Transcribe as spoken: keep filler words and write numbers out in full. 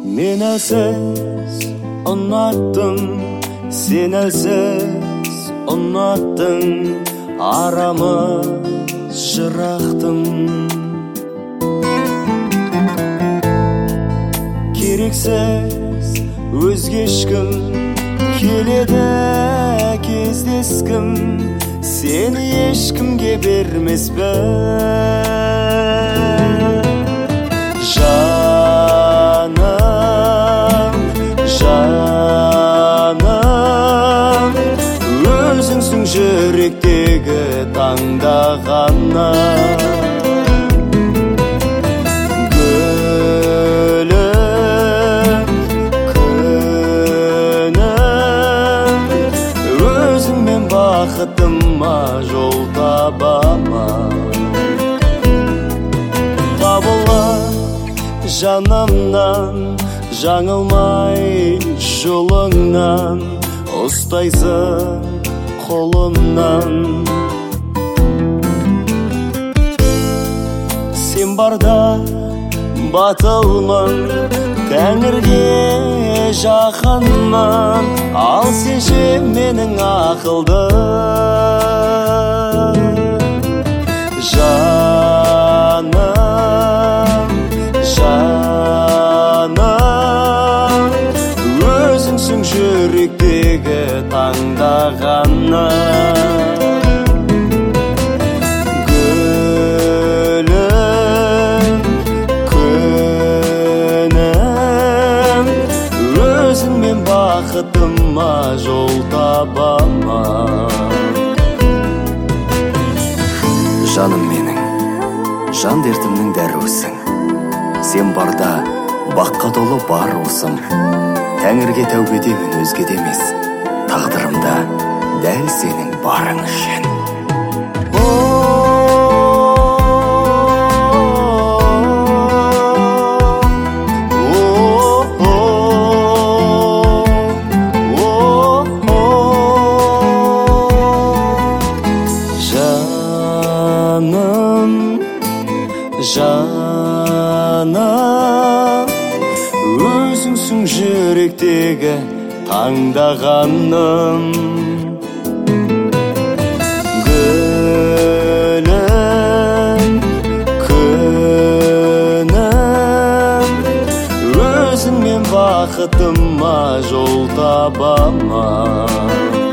Мен әлсіз ұнаттым, сен әлсіз ұнаттың, арамыз жырақтың. Керексіз өзге ешкім келеді кездескім, сені ешкімге бермеспін. Жаным, жаным, өзіңсің жүректегі таңдағаным. Гүлім, күнім, өзіңмен бақытыма жол табама. Жанымнан, жаңылмай жолыңнан, ұстайсың қолымнан. Сен барда батылмын, тәңірге жақынмын, ал сен ше менің ақылдым. Жаным, жаным, өзіңсің жүректегі таңдағаным. Гүлім, күнім, өзіңмен бақытыма жол табама. Жаным менің, жан дертімнің дәруісің, сен барда баққа толы бар осым. Тәңірге тәубе деймін, өзгеде емес, тағдырымда дәл сенің барың үшін. Жаным, жаным, өзіңсің жүректегі таңдағаным. Гүлім, күнім, өзіңмен бақытыма жол табама.